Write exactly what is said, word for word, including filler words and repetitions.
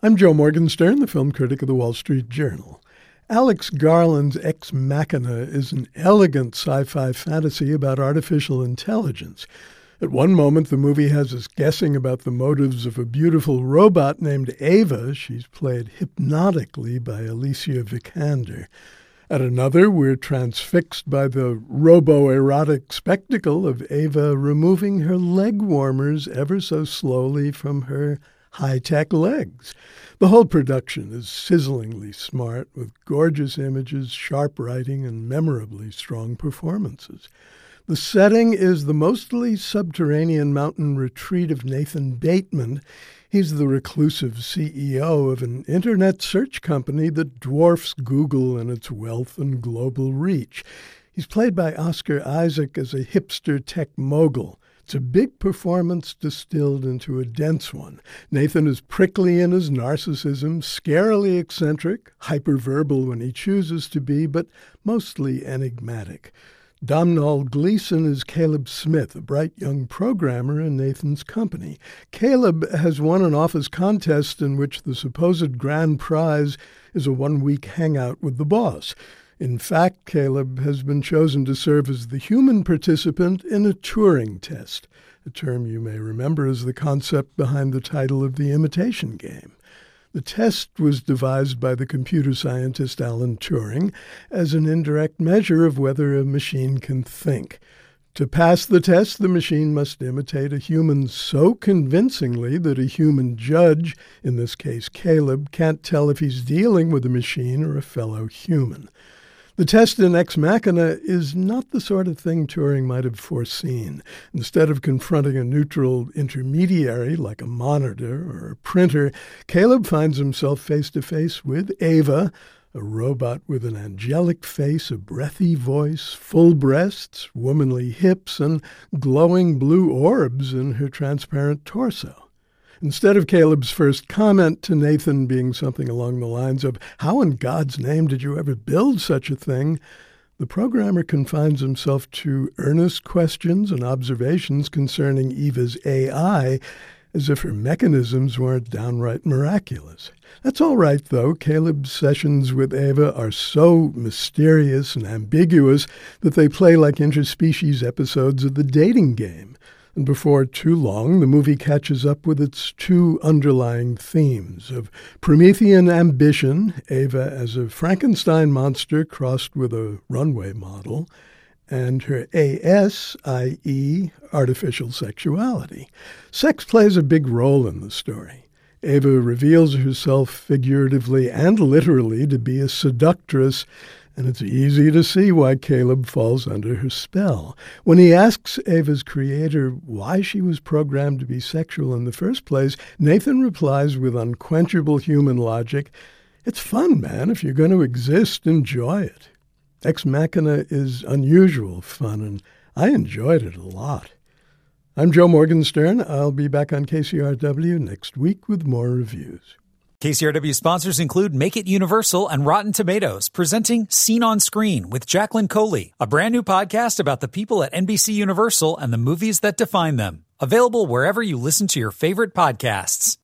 I'm Joe Morgenstern, the film critic of the Wall Street Journal. Alex Garland's Ex Machina is an elegant sci-fi fantasy about artificial intelligence. At one moment, the movie has us guessing about the motives of a beautiful robot named Ava. She's played hypnotically by Alicia Vikander. At another, we're transfixed by the robo-erotic spectacle of Ava removing her leg warmers ever so slowly from her high-tech legs. The whole production is sizzlingly smart, with gorgeous images, sharp writing, and memorably strong performances. The setting is the mostly subterranean mountain retreat of Nathan Bateman. He's the reclusive C E O of an internet search company that dwarfs Google in its wealth and global reach. He's played by Oscar Isaac as a hipster tech mogul. It's a big performance distilled into a dense one. Nathan is prickly in his narcissism, scarily eccentric, hyperverbal when he chooses to be, but mostly enigmatic. Domhnall Gleeson is Caleb Smith, a bright young programmer in Nathan's company. Caleb has won an office contest in which the supposed grand prize is a one-week hangout with the boss. In fact, Caleb has been chosen to serve as the human participant in a Turing test, a term you may remember as the concept behind the title of The Imitation Game. The test was devised by the computer scientist Alan Turing as an indirect measure of whether a machine can think. To pass the test, the machine must imitate a human so convincingly that a human judge, in this case Caleb, can't tell if he's dealing with a machine or a fellow human. The test in Ex Machina is not the sort of thing Turing might have foreseen. Instead of confronting a neutral intermediary like a monitor or a printer, Caleb finds himself face-to-face with Ava, a robot with an angelic face, a breathy voice, full breasts, womanly hips, and glowing blue orbs in her transparent torso. Instead of Caleb's first comment to Nathan being something along the lines of, "How in God's name did you ever build such a thing?" the programmer confines himself to earnest questions and observations concerning Eva's A I, as if her mechanisms weren't downright miraculous. That's all right, though. Caleb's sessions with Ava are so mysterious and ambiguous that they play like interspecies episodes of The Dating Game. And before too long, the movie catches up with its two underlying themes of Promethean ambition, Ava as a Frankenstein monster crossed with a runway model, and her A S, that is, artificial sexuality. Sex plays a big role in the story. Ava reveals herself figuratively and literally to be a seductress, and it's easy to see why Caleb falls under her spell. When he asks Ava's creator why she was programmed to be sexual in the first place, Nathan replies with unquenchable human logic, "It's fun, man. If you're going to exist, enjoy it." Ex Machina is unusual fun, and I enjoyed it a lot. I'm Joe Morgenstern. I'll be back on K C R W next week with more reviews. K C R W sponsors include Make It Universal and Rotten Tomatoes, presenting Scene on Screen with Jacqueline Coley, a brand new podcast about the people at N B C Universal and the movies that define them. Available wherever you listen to your favorite podcasts.